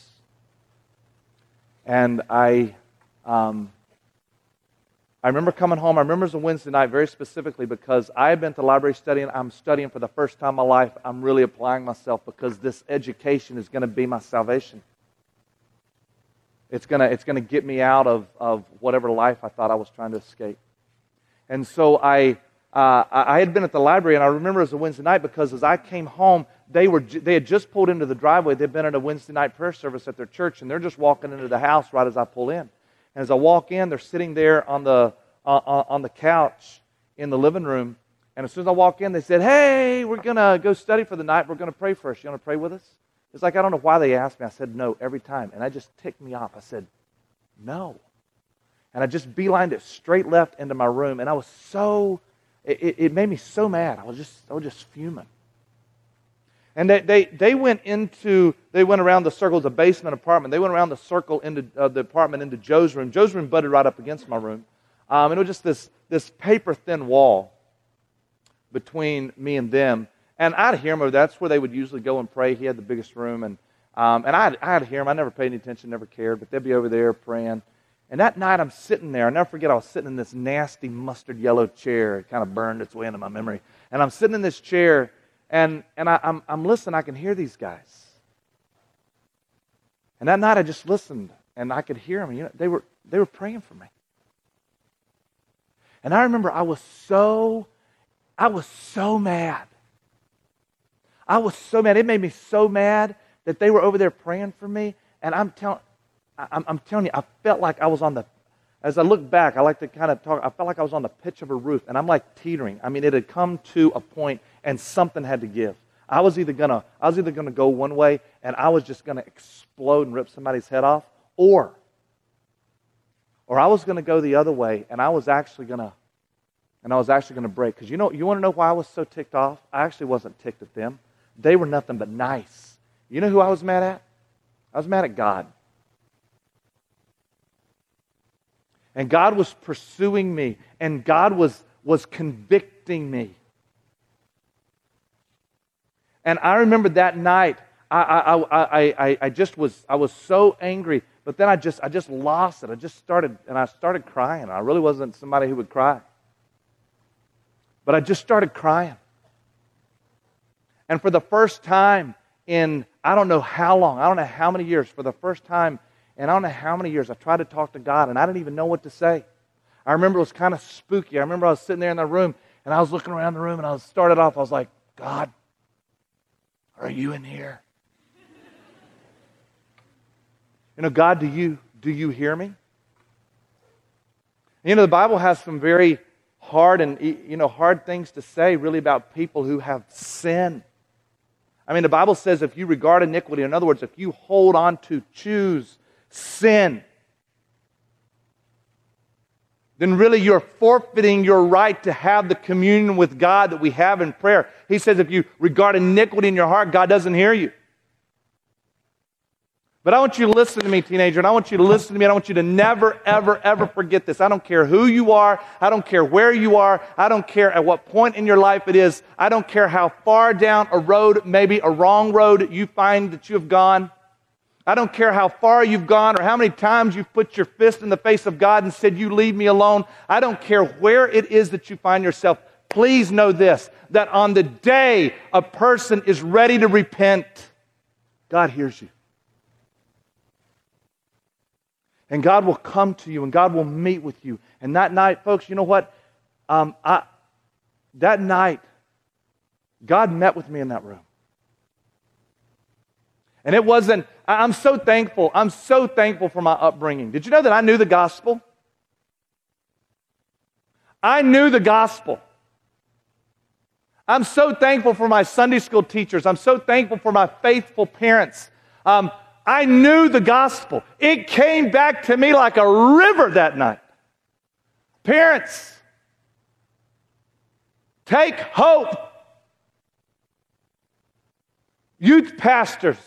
And I, um, I remember coming home. I remember it was a Wednesday night very specifically because I had been to the library studying. I'm studying for the first time in my life. I'm really applying myself because this education is going to be my salvation. It's going to, it's going to get me out of, of whatever life I thought I was trying to escape. And so I, uh, I had been at the library, and I remember it was a Wednesday night because as I came home, they were they had just pulled into the driveway. They'd been at a Wednesday night prayer service at their church, and they're just walking into the house right as I pull in. And as I walk in, they're sitting there on the uh, on the couch in the living room. And as soon as I walk in, they said, "Hey, we're gonna go study for the night. We're gonna pray first. You want to pray with us?" It's like I don't know why they asked me. I said no every time, and I just ticked me off. I said, "No." And I just beelined it straight left into my room, and I was so, it, it made me so mad. I was just, I was just fuming. And they, they, they went into, they went around the circle, the basement apartment. They went around the circle into uh, the apartment into Joe's room. Joe's room butted right up against my room. Um, and it was just this, this paper-thin wall between me and them. And I'd hear them. That's where they would usually go and pray. He had the biggest room. And, um, and I'd, I'd hear them. I never paid any attention, never cared. But they'd be over there praying. And that night I'm sitting there. I'll never forget I was sitting in this nasty mustard yellow chair. It kind of burned its way into my memory. And I'm sitting in this chair, and, and I, I'm, I'm listening. I can hear these guys. And that night I just listened, and I could hear them. You know, they were, they were praying for me. And I remember I was so, I was so mad. I was so mad. It made me so mad that they were over there praying for me. And I'm telling I'm, I'm telling you, I felt like I was on the, as I look back, I like to kind of talk, I felt like I was on the pitch of a roof, and I'm like teetering. I mean, it had come to a point, and something had to give. I was either gonna, I was either gonna go one way, and I was just gonna explode and rip somebody's head off, or, or I was gonna go the other way, and I was actually gonna, and I was actually gonna break. Because you know, you want to know why I was so ticked off? I actually wasn't ticked at them. They were nothing but nice. You know who I was mad at? I was mad at God. And God was pursuing me, and God was, was convicting me. And I remember that night, I, I, I, I, I just was, I was so angry, but then I just, I just lost it. I just started, and I started crying. I really wasn't somebody who would cry. But I just started crying. And for the first time in, I don't know how long, I don't know how many years, for the first time and I don't know how many years I tried to talk to God, and I didn't even know what to say. I remember it was kind of spooky. I remember I was sitting there in the room, and I was looking around the room, and I was started off, I was like, God, are you in here? You know, God, do you, do you hear me? You know, the Bible has some very hard and, you know, hard things to say really about people who have sin. I mean, the Bible says if you regard iniquity, in other words, if you hold on to, choose sin, then really you're forfeiting your right to have the communion with God that we have in prayer. He says if you regard iniquity in your heart, God doesn't hear you. But I want you to listen to me, teenager, and I want you to listen to me, and I want you to never, ever, ever forget this. I don't care who you are. I don't care where you are. I don't care at what point in your life it is. I don't care how far down a road, maybe a wrong road, you find that you have gone. I don't care how far you've gone or how many times you've put your fist in the face of God and said, you leave me alone. I don't care where it is that you find yourself. Please know this, that on the day a person is ready to repent, God hears you. And God will come to you, and God will meet with you. And that night, folks, you know what? Um, I, that night, God met with me in that room. And it wasn't, I'm so thankful. I'm so thankful for my upbringing. Did you know that I knew the gospel? I knew the gospel. I'm so thankful for my Sunday school teachers. I'm so thankful for my faithful parents. Um, I knew the gospel. It came back to me like a river that night. Parents, take hope. Youth pastors,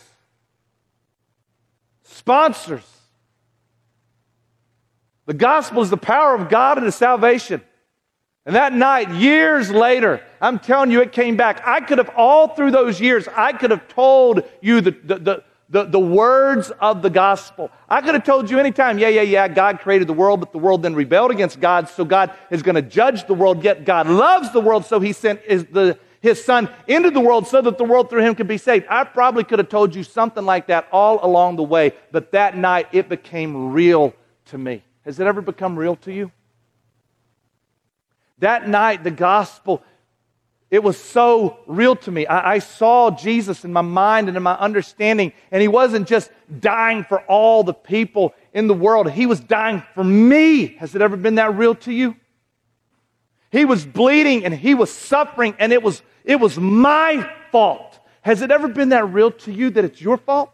sponsors. The gospel is the power of God and His salvation. And that night, years later, I'm telling you, it came back. I could have, all through those years, I could have told you the, the, the, the, the words of the gospel. I could have told you anytime, yeah, yeah, yeah, God created the world, but the world then rebelled against God, so God is going to judge the world, yet God loves the world, so He sent his, the, his Son into the world so that the world through Him could be saved. I probably could have told you something like that all along the way, but that night, it became real to me. Has it ever become real to you? That night, the gospel, it was so real to me. I, I saw Jesus in my mind and in my understanding, and He wasn't just dying for all the people in the world. He was dying for me. Has it ever been that real to you? He was bleeding and He was suffering, and it was, it was my fault. Has it ever been that real to you that it's your fault?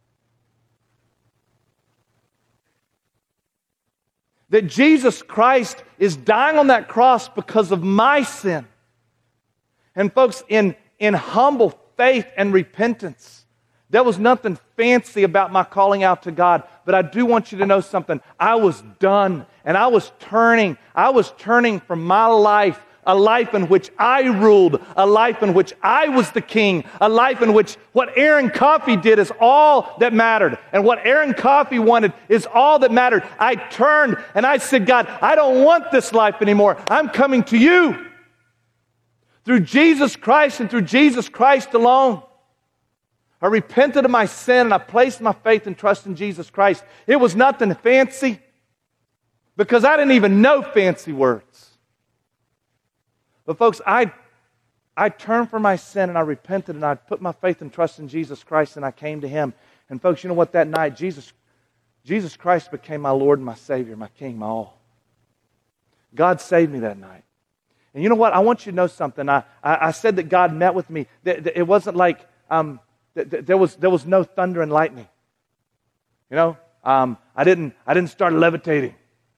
That Jesus Christ is dying on that cross because of my sin. And folks, in, in humble faith and repentance, there was nothing fancy about my calling out to God. But I do want you to know something. I was done, and I was turning. I was turning from my life, a life in which I ruled, a life in which I was the king, a life in which what Aaron Coffey did is all that mattered. And what Aaron Coffey wanted is all that mattered. I turned and I said, God, I don't want this life anymore. I'm coming to You. Through Jesus Christ and through Jesus Christ alone. I repented of my sin and I placed my faith and trust in Jesus Christ. It was nothing fancy because I didn't even know fancy words. But folks, I, I turned from my sin and I repented and I put my faith and trust in Jesus Christ and I came to Him. And folks, you know what? That night, Jesus, Jesus Christ became my Lord and my Savior, my King, my all. God saved me that night. And you know what? I want you to know something. I, I, I said that God met with me. That, that it wasn't like um, that, that there was there was no thunder and lightning. You know, um, I didn't I didn't start levitating.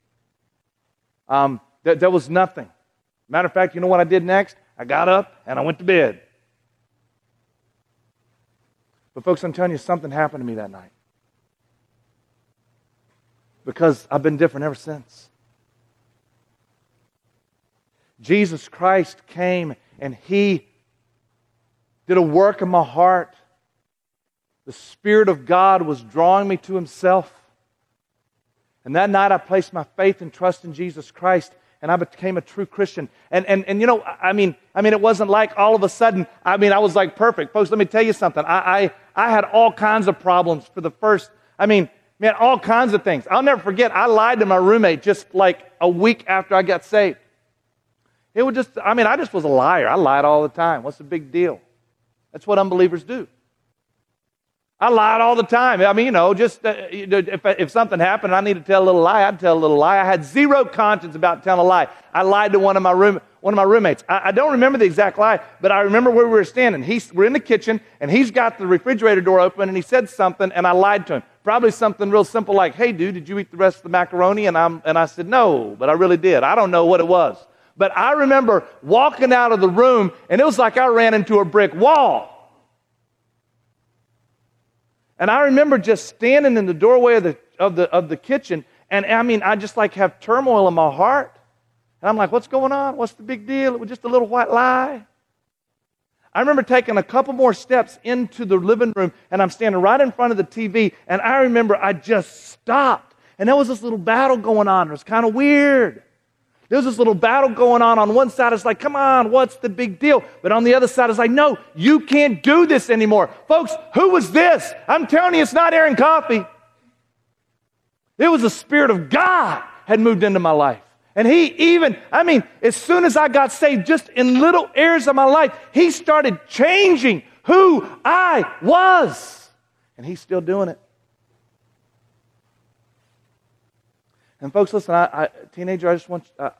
Um, there, there was nothing. Matter of fact, you know what I did next? I got up and I went to bed. But folks, I'm telling you, something happened to me that night. Because I've been different ever since. Jesus Christ came and He did a work in my heart. The Spirit of God was drawing me to Himself. And that night I placed my faith and trust in Jesus Christ. And I became a true Christian. And, and, and you know, I mean, I mean, it wasn't like all of a sudden, I mean, I was like perfect. Folks, let me tell you something. I, I, I had all kinds of problems for the first, I mean, man, all kinds of things. I'll never forget, I lied to my roommate just like a week after I got saved. It was just, I mean, I just was a liar. I lied all the time. What's the big deal? That's what unbelievers do. I lied all the time. I mean, you know, just uh, if, if something happened, I need to tell a little lie, I'd tell a little lie. I had zero conscience about telling a lie. I lied to one of my room, one of my roommates. I, I don't remember the exact lie, but I remember where we were standing. He's, we're in the kitchen, and he's got the refrigerator door open, and he said something, and I lied to him. Probably something real simple like, "Hey, dude, did you eat the rest of the macaroni?" And I'm and I said, "No," but I really did. I don't know what it was. But I remember walking out of the room, and it was like I ran into a brick wall. And I remember just standing in the doorway of the of the of the kitchen, and I mean, I just like have turmoil in my heart. And I'm like, what's going on? What's the big deal? It was just a little white lie. I remember taking a couple more steps into the living room, and I'm standing right in front of the T V, and I remember I just stopped. And there was this little battle going on. It was kind of weird. There was this little battle going on. On one side, it's like, come on, what's the big deal? But on the other side, it's like, no, you can't do this anymore. Folks, who was this? I'm telling you, it's not Aaron Coffey. It was the Spirit of God had moved into my life. And He even, I mean, as soon as I got saved, just in little areas of my life, He started changing who I was. And He's still doing it. And folks, listen, I, I, teenager, I just want, uh,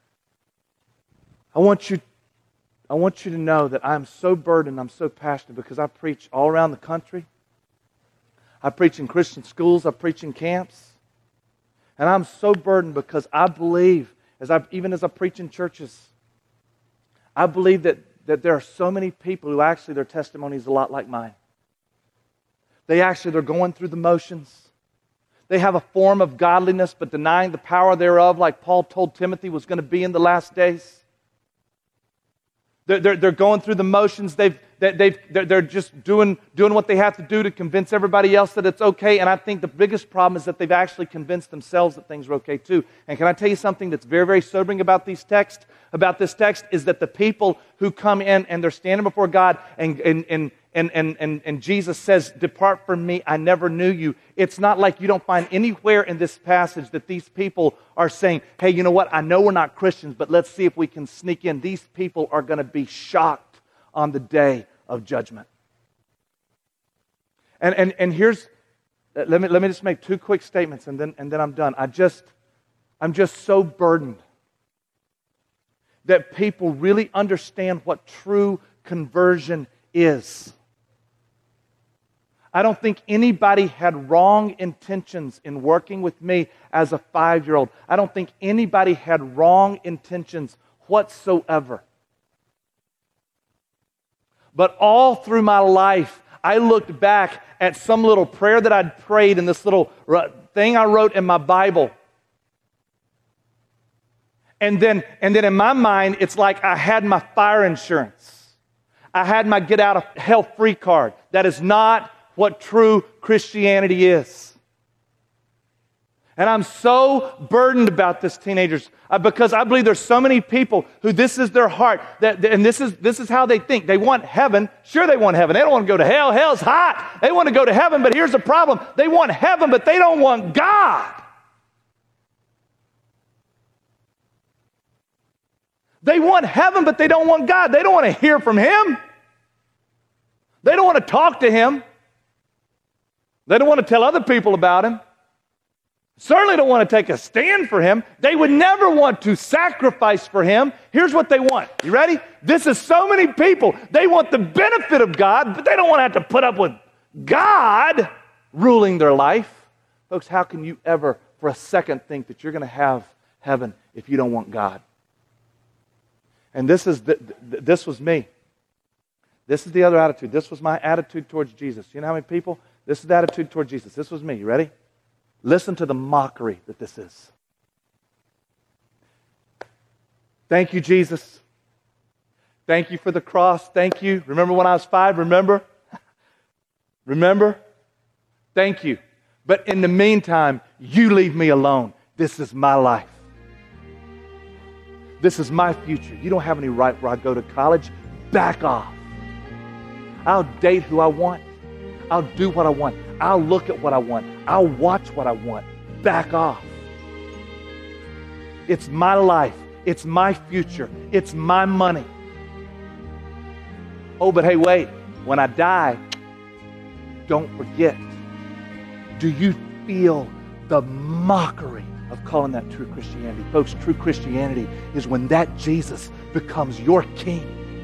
I want you, I want you to know that I'm so burdened, I'm so passionate because I preach all around the country. I preach in Christian schools, I preach in camps, and I'm so burdened because I believe, as I even as I preach in churches, I believe that that there are so many people who actually their testimony is a lot like mine. They actually they're going through the motions. They have a form of godliness, but denying the power thereof, like Paul told Timothy was going to be in the last days. They're, they're, they're going through the motions. They've, they've, they're, they're just doing, doing what they have to do to convince everybody else that it's okay. And I think the biggest problem is that they've actually convinced themselves that things are okay too. And can I tell you something that's very, very sobering about these texts? About this text is that the people who come in and they're standing before God and, and, and, and, and, and, and Jesus says, "Depart from me, I never knew you." It's not like you don't find anywhere in this passage that these people are saying, "Hey, you know what? I know we're not Christians, but let's see if we can sneak in." These people are going to be shocked on the day of judgment. And and and here's let me let me just make two quick statements and then and then I'm done. I just I'm just so burdened that people really understand what true conversion is. I don't think anybody had wrong intentions in working with me as a five-year-old. I don't think anybody had wrong intentions whatsoever. But all through my life, I looked back at some little prayer that I'd prayed in this little thing I wrote in my Bible. And then, and then in my mind, it's like I had my fire insurance. I had my get out of hell free card. That is not what true Christianity is. And I'm so burdened about this, teenagers, uh, because I believe there's so many people who this is their heart, that, and this is this is how they think. They want heaven. Sure, they want heaven. They don't want to go to hell. Hell's hot. They want to go to heaven, but here's the problem. They want heaven, but they don't want God. They want heaven, but they don't want God. They don't want to hear from Him. They don't want to talk to Him. They don't want to tell other people about Him. Certainly don't want to take a stand for Him. They would never want to sacrifice for Him. Here's what they want. You ready? This is so many people. They want the benefit of God, but they don't want to have to put up with God ruling their life. Folks, how can you ever for a second think that you're going to have heaven if you don't want God? And this is the, th- this was me. This is the other attitude. This was my attitude towards Jesus. You know how many people? This is the attitude towards Jesus. This was me. You ready? Listen to the mockery that this is. Thank you, Jesus. Thank you for the cross. Thank you. Remember when I was five? Remember? Remember? Thank you. But in the meantime, you leave me alone. This is my life. This is my future. You don't have any right where I go to college. Back off. I'll date who I want. I'll do what I want. I'll look at what I want. I'll watch what I want. Back off. It's my life. It's my future. It's my money. Oh, but hey, wait. When I die, don't forget. Do you feel the mockery of calling that true Christianity? Folks, true Christianity is when that Jesus becomes your king.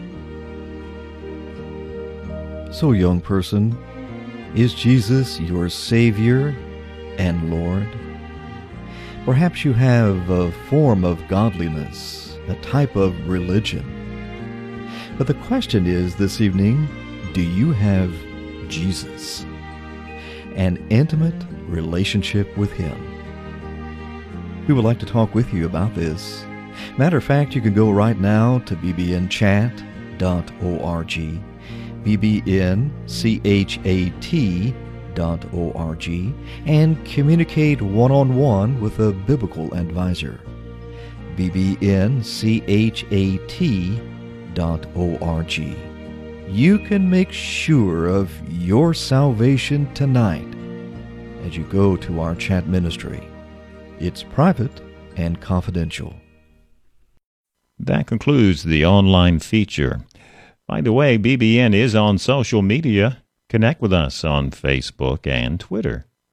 So, young person, is Jesus your Savior and Lord? Perhaps you have a form of godliness, a type of religion. But the question is this evening, do you have Jesus? An intimate relationship with Him? We would like to talk with you about this. Matter of fact, you can go right now to b b n chat dot org, b b n chat dot org, and communicate one-on-one with a biblical advisor. b b n chat dot org. You can make sure of your salvation tonight as you go to our chat ministry. It's private and confidential. That concludes the online feature. By the way, B B N is on social media. Connect with us on Facebook and Twitter.